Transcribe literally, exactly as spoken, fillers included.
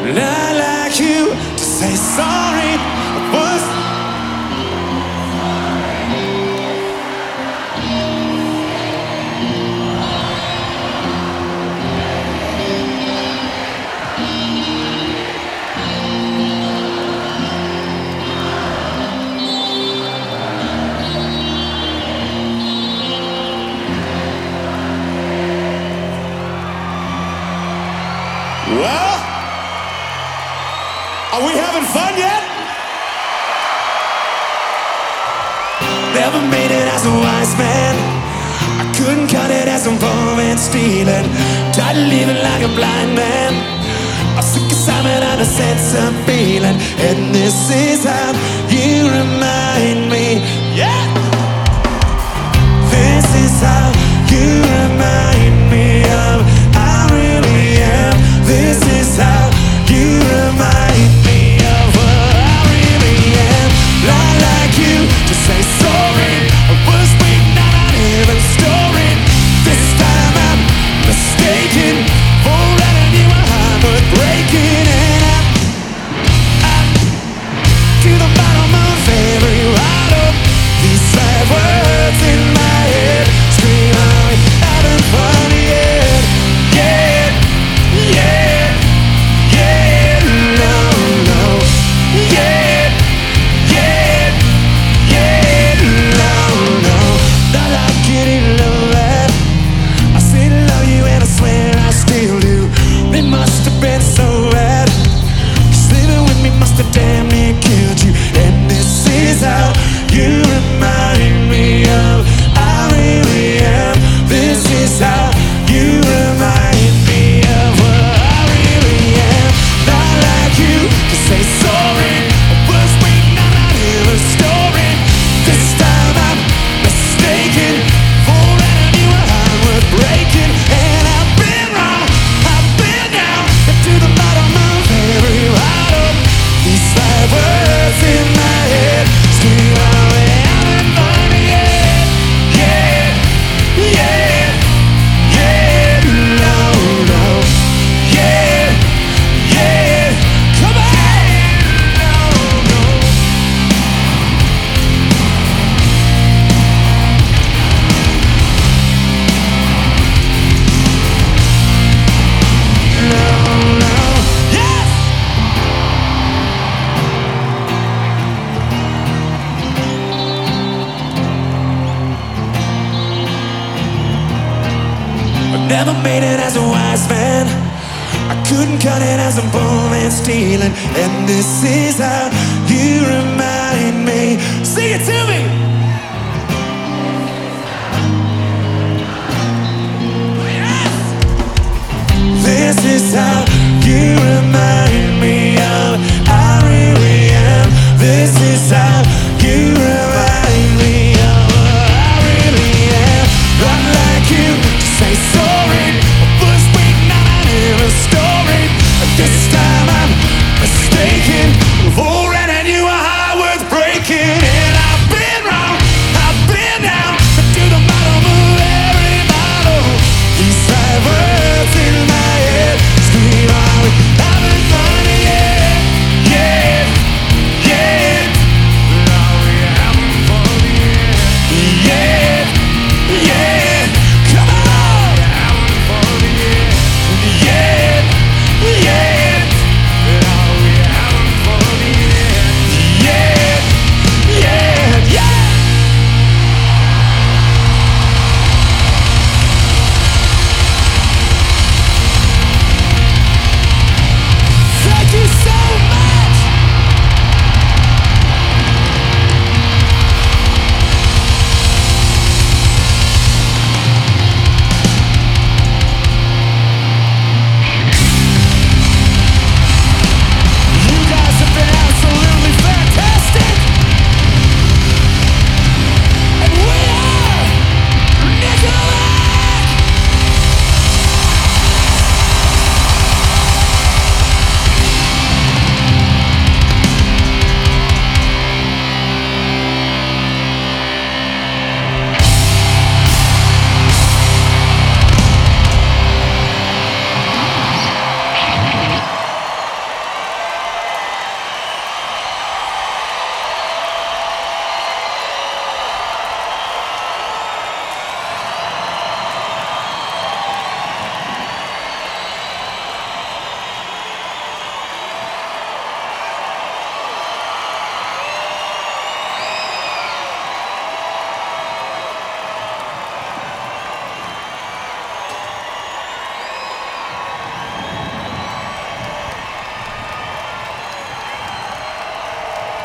Not like you to say sorry. I was. Well, are we having fun yet? Never made it as a wise man. I couldn't cut it as a poor man stealing. Tried to live it like a blind man. I took assignment and a sense of feeling. And this is how you remind me. Yeah! This is how you remind me of I really am. This is how you remind me of what I really am. Not like you to say sorry. I was waiting on an even story. This time I'm mistaken. For letting you a heart worth breaking. And I'm, I'm to the bottom of every bottle. These five words in my head scream out, having fun yet, yeah, yeah, yeah, no, no, yeah, yeah, yeah, no, no. Not like getting love that I still love you and I swear I still do. It must have been so bad. Just living with me must have damn near killed you. And this is how you remind me of I really am. This is how you remind me of what I really am. Not like you to say sorry. I was waiting on that other story. This time I'm mistaken. For letting you a heart worth breaking. And I've been wrong. I've been down to the bottom of every bottle. These five words in my head scream out, having fun yet, yeah, yeah, yeah, no, no, yeah, yeah, come on, no, no. No, no, yes! I never made it as a wise man. I couldn't cut it as a poor man stealing. And this is how you remind me. Sing it to me! This is how you remind me of I really am. This